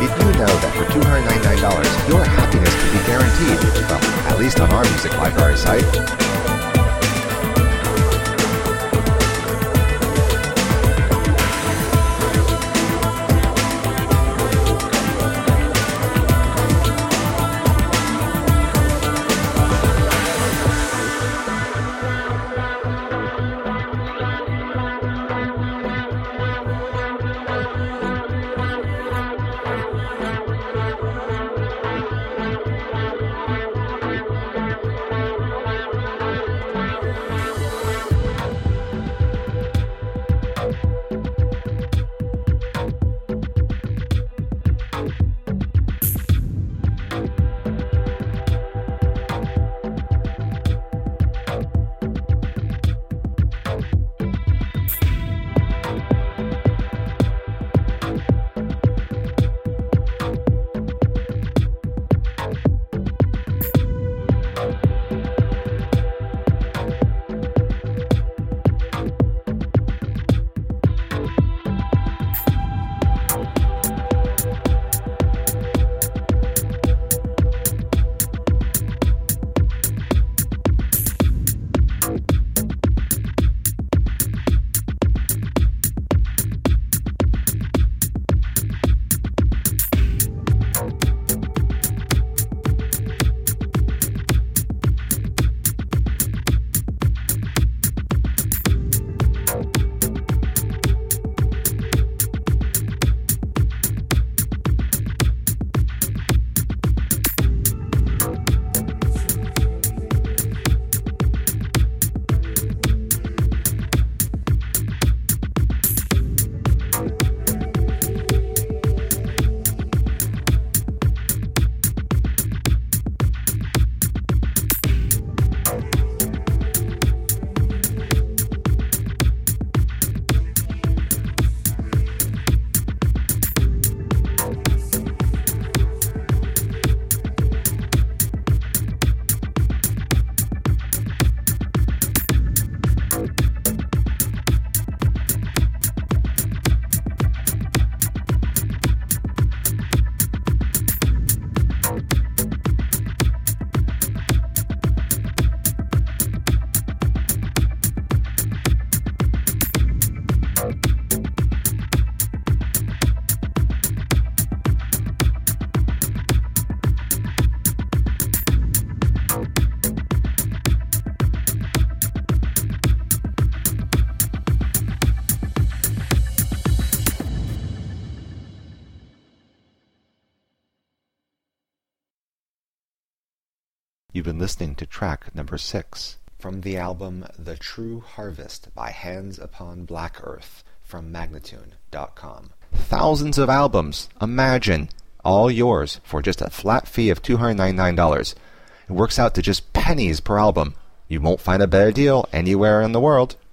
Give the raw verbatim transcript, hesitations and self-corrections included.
Did you know that for two hundred ninety-nine dollars, your happiness can be guaranteed? Well, at least on our music library site. You've been listening to track number six from the album The True Harvest by Hands Upon Black Earth from Magnatune dot com. Thousands of albums, imagine, all yours for just a flat fee of two hundred ninety-nine dollars. It works out to just pennies per album. You won't find a better deal anywhere in the world.